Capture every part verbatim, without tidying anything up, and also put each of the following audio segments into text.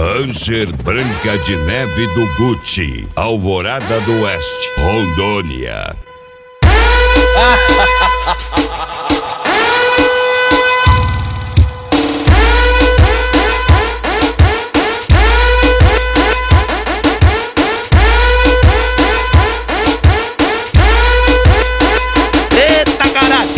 Ranger Branca de Neve do Gucci, Alvorada do Oeste, Rondônia. Eita caralho!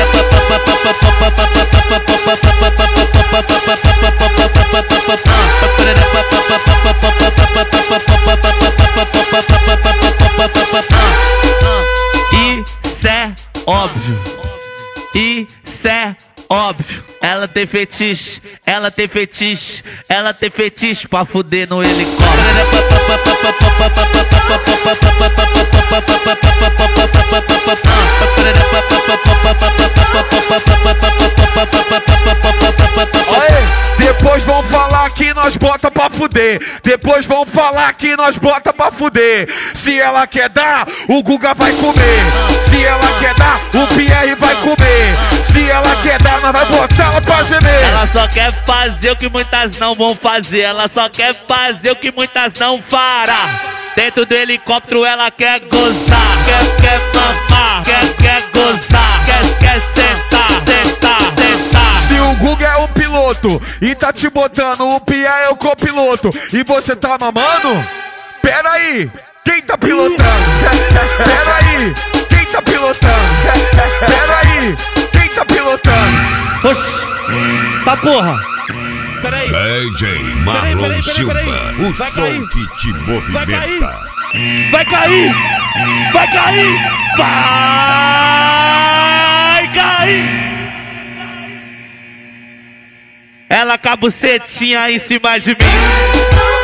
Isso é óbvio, isso é óbvio. Ela tem fetiche, ela tem fetiche, ela tem fetiche pra fuder no helicóptero. Depois vão falar que nós bota pra fuder. Depois vão falar que nós bota pra fuder. Se ela quer dar, o Guga vai comer. Se ela quer dar, o Pierre vai comer. Se ela quer dar, nós vai botar ela pra gemer. Ela só quer fazer o que muitas não vão fazer. Ela só quer fazer o que muitas não fará. Dentro do helicóptero ela quer gozar, quer, quer mamar, quer, quer gozar, quer, quer sentar, tentar, tentar. Se o Guga é o piloto e tá te botando, o Pierre é o copiloto e você tá mamando? Pera aí, quem tá pilotando? Pera aí, quem tá pilotando? Pera aí, quem tá pilotando? Oxi, tá porra. Peraí. D J Marlon Silva, o Vai som cair. que te movimenta. Vai cair! Vai cair! Vai cair! Ela com a bucetinha em cima de mim.